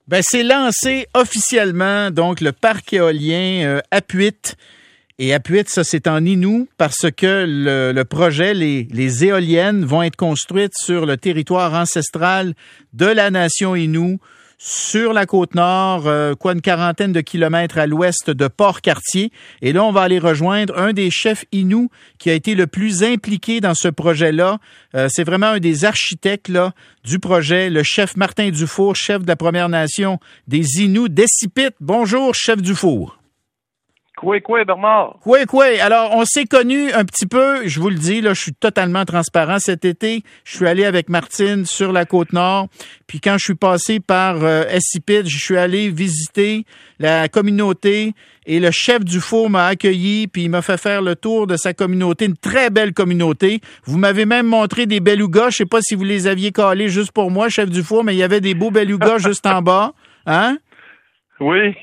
Ben, c'est lancé officiellement, donc, le parc éolien Apuiat. Et Apuiat, ça, c'est en Innu parce que le projet, les éoliennes vont être construites sur le territoire ancestral de la nation Innu, sur la Côte-Nord, une quarantaine de kilomètres à l'ouest de Port-Cartier. Et là, on va aller rejoindre un des chefs Innu qui a été le plus impliqué dans ce projet-là. C'est vraiment un des architectes là, du projet, le chef Martin Dufour, chef de la Première Nation des Innu d'Essipit. Bonjour, chef Dufour. Coué, Bernard. Coué. Alors, on s'est connus un petit peu, je vous le dis, là, je suis totalement transparent. Cet été, je suis allé avec Martine sur la Côte-Nord. Puis quand je suis passé par Essipit, je suis allé visiter la communauté et le chef Dufour m'a accueilli puis il m'a fait faire le tour de sa communauté, une très belle communauté. Vous m'avez même montré des belugas. Je sais pas si vous les aviez calés juste pour moi, chef Dufour, mais il y avait des beaux belugas juste en bas. Hein? Oui.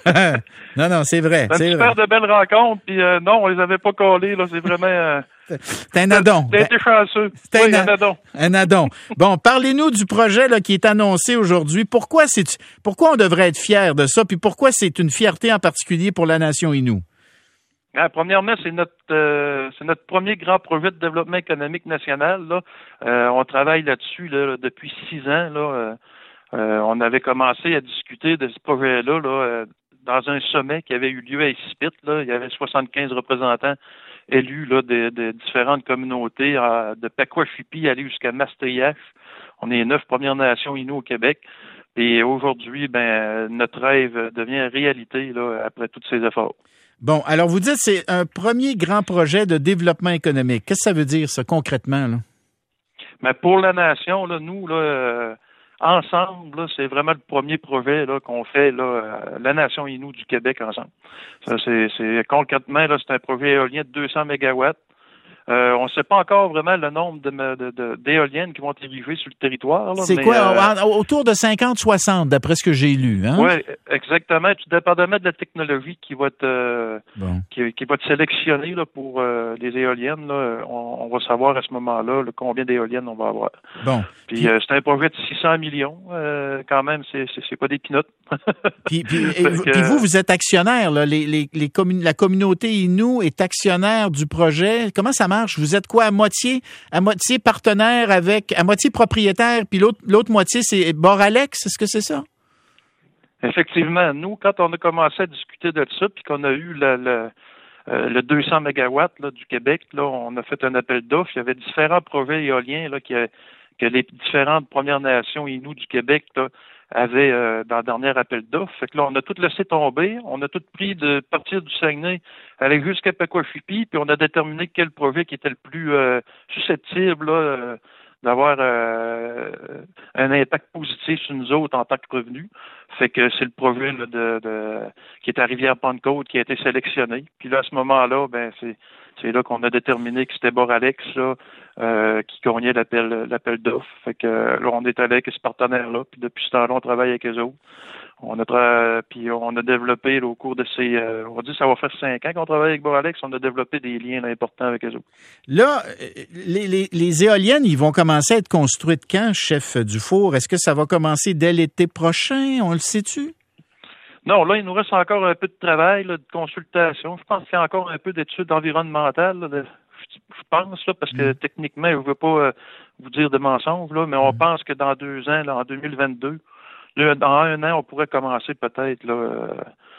Non, c'est vrai. C'est super de belles rencontres, puis non, on les avait pas collés, là, c'est vraiment... c'est un addon. T'as été chanceux. C'est un addon. Un addon. Bon, parlez-nous du projet là, qui est annoncé aujourd'hui. Pourquoi on devrait être fier de ça, puis pourquoi c'est une fierté en particulier pour la nation Innu? Premièrement, c'est notre premier grand projet de développement économique national. Là. On travaille là-dessus là, depuis 6 ans. Là. On avait commencé à discuter de ce projet-là là, dans un sommet qui avait eu lieu à Essipit. Là. Il y avait 75 représentants élus là, de différentes communautés, de Pakwashipi aller jusqu'à Maastricht. On est 9 Premières Nations Innu au Québec. Et aujourd'hui, notre rêve devient réalité là, après tous ces efforts. Bon, alors vous dites que c'est un premier grand projet de développement économique. Qu'est-ce que ça veut dire, ça, concrètement, là? Mais pour la nation, là, nous, là, ensemble, là, c'est vraiment le premier projet là, qu'on fait, là, la nation Innu du Québec ensemble. Ça, c'est concrètement, là, c'est un projet éolien de 200 mégawatts. On ne sait pas encore vraiment le nombre d'éoliennes qui vont être érigées sur le territoire. Là, c'est quoi? Autour de 50-60, d'après ce que j'ai lu. Hein? Oui, exactement. Tout dépendamment de la technologie qui va être qui va être sélectionnée là, pour les éoliennes. Là, on va savoir à ce moment-là là, combien d'éoliennes on va avoir. Bon. Puis c'est un projet de 600 millions. Quand même, c'est pas des pinottes. puis vous êtes actionnaire. Là. La communauté Innu est actionnaire du projet. Comment ça marche? Vous êtes quoi, à moitié partenaire à moitié propriétaire, puis l'autre moitié, c'est Boralex, est-ce que c'est ça? Effectivement. Nous, quand on a commencé à discuter de ça, puis qu'on a eu le 200 mégawatts là, du Québec, là, on a fait un appel d'offres. Il y avait différents projets éoliens là, que les différentes Premières Nations Innu du Québec là, avaient dans le dernier appel d'offres. Fait que là, on a tout laissé tomber. On a tout pris de partir du Saguenay, aller jusqu'à Pakwashipi, puis on a déterminé quel projet qui était le plus susceptible là, d'avoir un impact positif sur nous autres en tant que revenus. Fait que c'est le projet là, qui est à Rivière-Pentecôte qui a été sélectionné. Puis là, à ce moment-là, c'est là qu'on a déterminé que c'était Boralex là, qui gagnait l'appel d'offres. Fait que là, on est allé avec ce partenaire-là. Puis depuis ce temps-là, on travaille avec eux autres. On a développé là, au cours de ces... on va dire que ça va faire 5 ans qu'on travaille avec Boralex. On a développé des liens là, importants avec eux autres. Là, les éoliennes, ils vont commencer à être construites quand, chef Dufour? Est-ce que ça va commencer dès l'été prochain? On le sait-tu? Non, là, il nous reste encore un peu de travail, là, de consultation. Je pense qu'il y a encore un peu d'études environnementales, là, je pense, là, parce que techniquement, je ne veux pas vous dire de mensonges, là, mais on pense que dans 2 ans, là, en 2022, là, dans 1 an, on pourrait commencer peut-être là,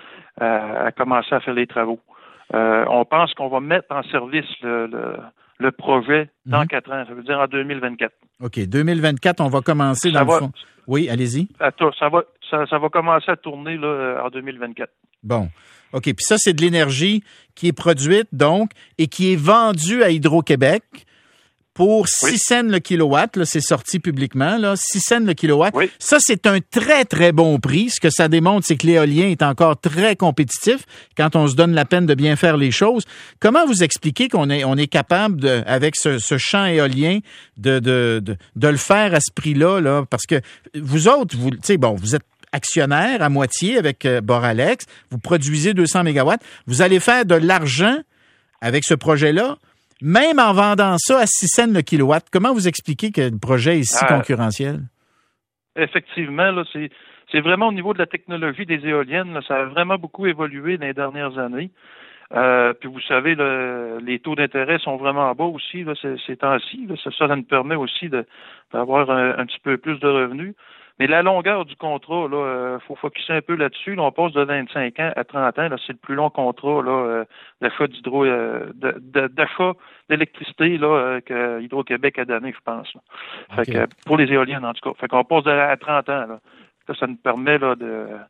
à commencer à faire les travaux. On pense qu'on va mettre en service le projet dans 4 ans, ça veut dire en 2024. OK, 2024, on va commencer dans le fond. Oui, allez-y. Ça va commencer à tourner là, en 2024. Bon. OK, puis ça, c'est de l'énergie qui est produite, donc, et qui est vendue à Hydro-Québec pour 6 cents le kilowatt. Là, c'est sorti publiquement, là, 6 cents le kilowatt. Oui. Ça, c'est un très, très bon prix. Ce que ça démontre, c'est que l'éolien est encore très compétitif quand on se donne la peine de bien faire les choses. Comment vous expliquez qu'on est capable, avec ce champ éolien, de le faire à ce prix-là, là? Parce que vous autres, vous êtes actionnaire à moitié avec Boralex, vous produisez 200 mégawatts, vous allez faire de l'argent avec ce projet-là, même en vendant ça à 6 cents le kilowatt. Comment vous expliquez que le projet est si concurrentiel? effectivement, là, c'est vraiment au niveau de la technologie des éoliennes, là, ça a vraiment beaucoup évolué dans les dernières années. Puis vous savez, les taux d'intérêt sont vraiment bas aussi là, ces temps-ci. Là. Ça nous permet aussi d'avoir un petit peu plus de revenus. Mais la longueur du contrat, là, faut focuser un peu là-dessus. Là, on passe de 25 ans à 30 ans. Là, c'est le plus long contrat là, d'achat d'achat d'électricité là, que Hydro-Québec a donné, je pense. Là. Okay. Fait que, pour les éoliennes, en tout cas. Fait qu'on passe à 30 ans. Là. Ça nous permet là,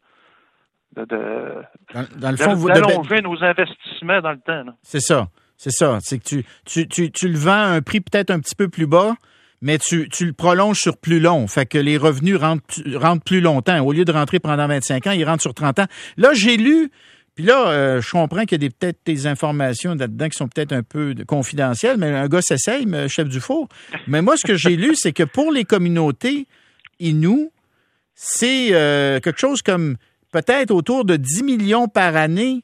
dans le fond, d'allonger nos investissements dans le temps. Là. C'est ça. C'est que tu le vends à un prix peut-être un petit peu plus bas, mais tu le prolonges sur plus long. Fait que les revenus rentrent plus longtemps. Au lieu de rentrer pendant 25 ans, ils rentrent sur 30 ans. Là, j'ai lu, puis là, je comprends qu'il y a peut-être des informations là-dedans qui sont peut-être un peu confidentielles, mais un gars s'essaye, chef du four. Mais moi, ce que j'ai lu, c'est que pour les communautés Inuits, c'est quelque chose comme peut-être autour de 10 millions par année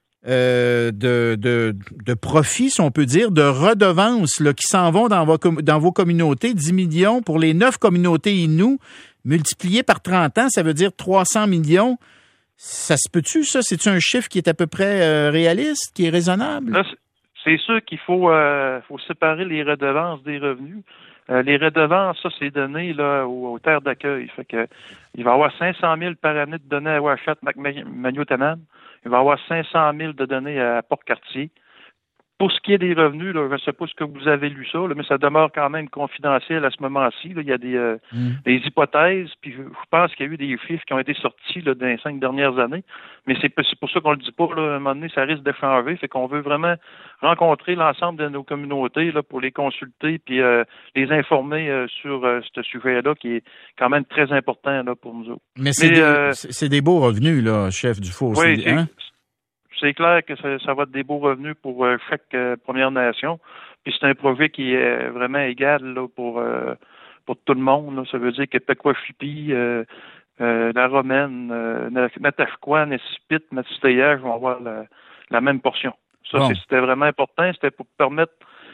de profits, si on peut dire, de redevances là, qui s'en vont dans vos communautés. 10 millions pour les 9 communautés Inuits, multiplié par 30 ans, ça veut dire 300 millions. Ça se peut-tu, ça? C'est-tu un chiffre qui est à peu près réaliste, qui est raisonnable? Là, c'est sûr qu'il faut séparer les redevances des revenus. Les redevances, ça, c'est donné là, aux terres d'accueil. Fait que il va y avoir 500 000 par année de données à Ouachat, Magnotaman. Il va y avoir 500 000 de données à Port-Cartier. Pour ce qui est des revenus, là, je ne sais pas ce que vous avez lu ça, là, mais ça demeure quand même confidentiel à ce moment-ci. Là. Il y a des hypothèses, puis je pense qu'il y a eu des chiffres qui ont été sortis là, dans les 5 dernières années, mais c'est pour ça qu'on le dit pas. Là, à un moment donné, ça risque de changer. Fait qu'on veut vraiment rencontrer l'ensemble de nos communautés là, pour les consulter puis les informer sur ce sujet-là qui est quand même très important là, pour nous autres. Mais c'est des beaux revenus, là, chef du four. Oui, c'est clair que ça va être des beaux revenus pour chaque Première Nation. Puis c'est un projet qui est vraiment égal là, pour tout le monde. Là. Ça veut dire que Pequachipi, la Romaine, Natashquan, Nessipit, Matisteyage vont avoir la même portion. Ça, c'était vraiment important. C'était pour permettre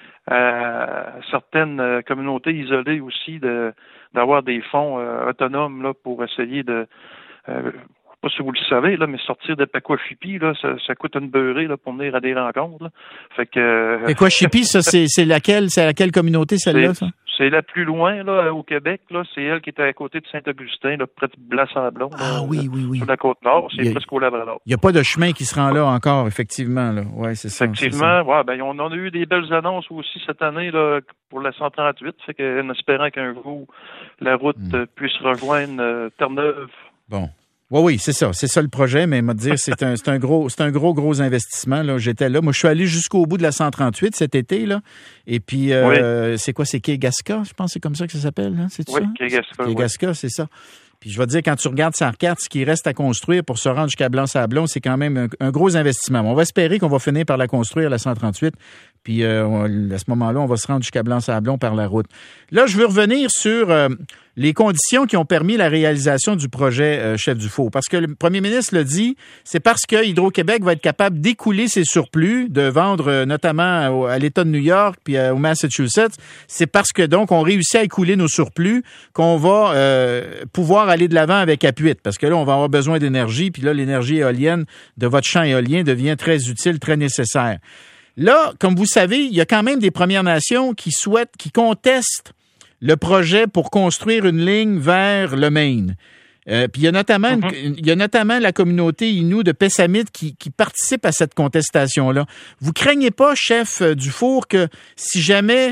à certaines communautés isolées aussi d'avoir des fonds autonomes là, pour essayer de... pas si vous le savez, là, mais sortir de Pequachipi, là, ça coûte une beurrée là, pour venir à des rencontres. Là. Fait que Pequachipi, ça, c'est laquelle communauté, celle-là, ça? C'est la plus loin là, au Québec. Là, c'est elle qui était à côté de Saint-Augustin, là, près de Blas-Sablon. Ah oui. Sur la Côte-Nord. C'est presque au Labrador. Il n'y a pas de chemin qui se rend là encore, effectivement. Là. Ouais, c'est ça. Effectivement, ouais, ben, on a eu des belles annonces aussi cette année là, pour la 138. Fait que, en espérant qu'un jour, la route puisse rejoindre Terre-Neuve. Bon. Oui, c'est ça le projet, mais dire c'est un gros investissement là. J'étais là, moi je suis allé jusqu'au bout de la 138 cet été là, et puis c'est quoi, c'est Kegaska, je pense que c'est comme ça que ça s'appelle, hein? C'est ça? Kegaska, c'est ça. Puis je vais te dire, quand tu regardes sa carte, ce qui reste à construire pour se rendre jusqu'à Blanc-Sablon, c'est quand même un gros investissement. On va espérer qu'on va finir par la construire, la 138. Puis à ce moment-là, on va se rendre jusqu'à Blanc-Sablon par la route. Là, je veux revenir sur les conditions qui ont permis la réalisation du projet Chef du Four. Parce que le premier ministre l'a dit, c'est parce que Hydro-Québec va être capable d'écouler ses surplus, de vendre notamment à l'État de New York puis au Massachusetts. C'est parce que donc on réussit à écouler nos surplus qu'on va pouvoir aller de l'avant avec Apuiat. Parce que là, on va avoir besoin d'énergie. Puis là, l'énergie éolienne de votre champ éolien devient très utile, très nécessaire. Là, comme vous savez, il y a quand même des Premières Nations qui contestent le projet pour construire une ligne vers le Maine. Puis il y a notamment la communauté Innu de Pessamit qui participe à cette contestation-là. Vous craignez pas, chef du four, que si jamais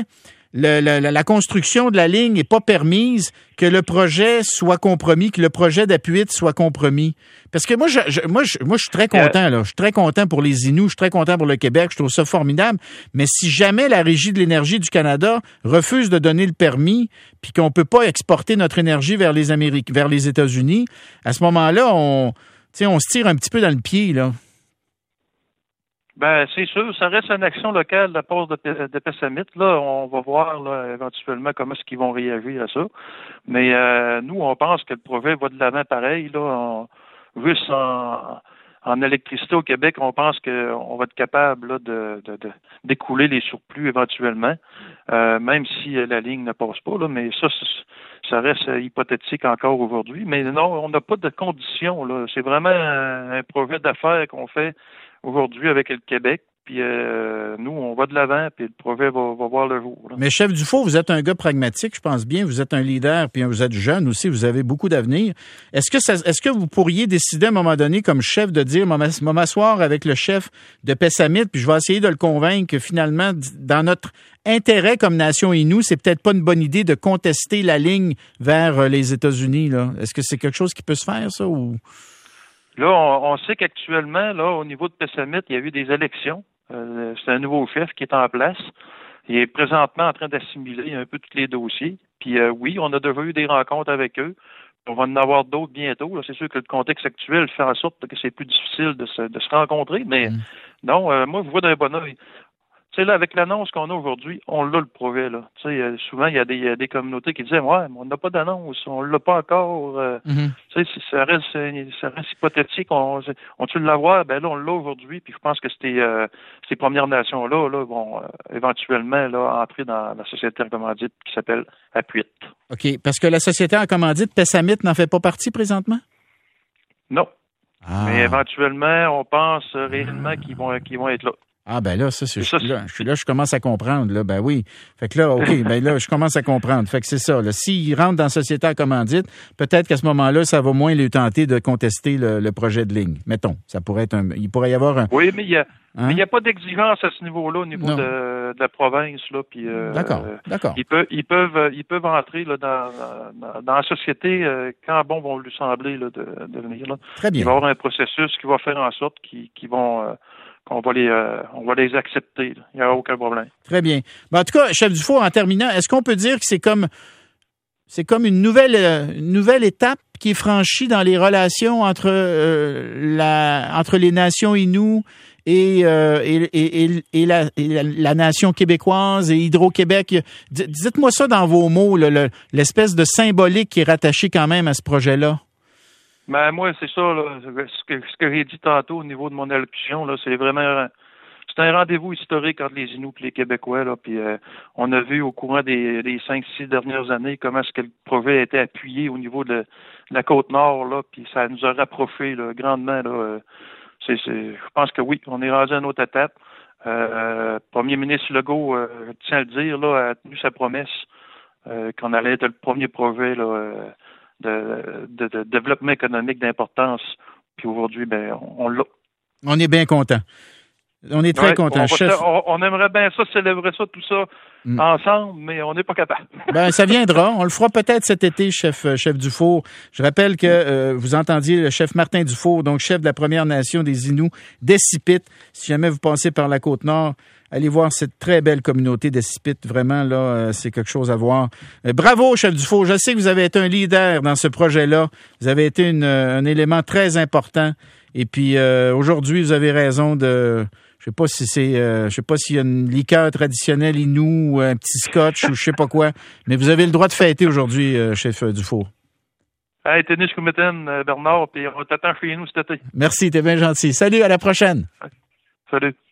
la construction de la ligne n'est pas permise, que le projet soit compromis, que le projet d'Apuiat soit compromis? Parce que moi, je suis très content, là. Je suis très content pour les Inuits, je suis très content pour le Québec, je trouve ça formidable. Mais si jamais la Régie de l'énergie du Canada refuse de donner le permis, puis qu'on peut pas exporter notre énergie vers les États-Unis, à ce moment-là, on se tire un petit peu dans le pied, là. Ben, c'est sûr, ça reste une action locale de la part de Pessamit. Là, on va voir là, éventuellement comment est-ce qu'ils vont réagir à ça. Mais nous, on pense que le projet va de l'avant pareil. Là, juste en électricité au Québec, on pense qu'on va être capable là, d'écouler les surplus éventuellement. même si la ligne ne passe pas, là, mais ça reste hypothétique encore aujourd'hui. Mais non, on n'a pas de conditions, là. C'est vraiment un projet d'affaires qu'on fait aujourd'hui avec le Québec. Puis nous, on va de l'avant, puis le projet va voir le jour. Là. Mais chef Dufault, vous êtes un gars pragmatique, je pense bien. Vous êtes un leader, puis vous êtes jeune aussi, vous avez beaucoup d'avenir. Est-ce que vous pourriez décider à un moment donné, comme chef, de dire, moi m'asseoir avec le chef de Pessamit, puis je vais essayer de le convaincre que finalement, dans notre intérêt comme nation Innu, c'est peut-être pas une bonne idée de contester la ligne vers les États-Unis, là. Est-ce que c'est quelque chose qui peut se faire, ça, ou? Là, on sait qu'actuellement, là, au niveau de Pessamit, il y a eu des élections. C'est un nouveau chef qui est en place. Il est présentement en train d'assimiler un peu tous les dossiers. Puis oui, on a déjà eu des rencontres avec eux. On va en avoir d'autres bientôt. Là. C'est sûr que le contexte actuel fait en sorte que c'est plus difficile de se rencontrer. Mais non, moi, je vois d'un bon œil. Tu sais, là, avec l'annonce qu'on a aujourd'hui, on l'a le projet, là. Tu sais, souvent, il y a des communautés qui disaient, ouais, mais on n'a pas d'annonce, on l'a pas encore. Tu sais, ça reste hypothétique. On-tu l'avoir? Ben là, on l'a aujourd'hui, puis je pense que ces Premières Nations-là, là, vont éventuellement, là, entrer dans la société en commandite qui s'appelle Apuit. OK. Parce que la société en commandite, Pessamit, n'en fait pas partie présentement? Non. Ah. Mais éventuellement, on pense réellement qu'ils vont être là. Ah, ben là, je commence à comprendre, là. Ben oui. Fait que là, OK, ben là, je commence à comprendre. Fait que c'est ça, là. S'ils rentrent dans la société en commandite, peut-être qu'à ce moment-là, ça va moins les tenter de contester le projet de ligne. Mettons. Ça pourrait être il pourrait y avoir un. Oui, mais il n'y a pas d'exigence à ce niveau-là, au niveau de la province, là. Puis, D'accord. Ils peuvent entrer, là, dans la société, quand bon vont lui sembler, là, de venir, là. Très bien. Il va y avoir un processus qui va faire en sorte qu'ils vont, on va les accepter. Il n'y a aucun problème. Très bien. Ben, en tout cas, chef Dufault, en terminant, est-ce qu'on peut dire que c'est comme une nouvelle étape qui est franchie dans les relations entre les nations Innu et la nation québécoise et Hydro-Québec? Dites-moi ça dans vos mots, là, l'espèce de symbolique qui est rattachée quand même à ce projet-là. Ben moi, c'est ça, là, ce que j'ai dit tantôt au niveau de mon allocution, là, c'est vraiment c'est un rendez-vous historique entre les Inuits et les Québécois, là, puis on a vu au courant des 5-6 dernières années comment est-ce que le projet a été appuyé au niveau de la Côte-Nord, là, puis ça nous a rapprochés là, grandement. Là, je pense que oui, on est rendu à une autre étape. Premier ministre Legault, je tiens à le dire, là, a tenu sa promesse qu'on allait être le premier projet là, de développement économique d'importance. Puis aujourd'hui, ben, on l'a. On est bien content. On est très content, chef. On aimerait bien ça, célébrer ça, tout ça, ensemble, mais on n'est pas capable. Ben, ça viendra. On le fera peut-être cet été, chef Dufour. Je rappelle que vous entendiez le chef Martin Dufour, donc chef de la Première Nation des Inuits d'Essipit. Si jamais vous passez par la Côte-Nord, allez voir cette très belle communauté d'Essipit. Vraiment, là, c'est quelque chose à voir. Bravo, chef Dufour. Je sais que vous avez été un leader dans ce projet-là. Vous avez été un élément très important. Et puis, aujourd'hui, vous avez raison de... Je sais pas s'il y a une liqueur traditionnelle Innu ou un petit scotch ou je sais pas quoi, mais vous avez le droit de fêter aujourd'hui, chef Dufour. Hey, tennis Bernard, puis on t'attend chez nous cet été. Merci, t'es bien gentil. Salut, à la prochaine. Salut.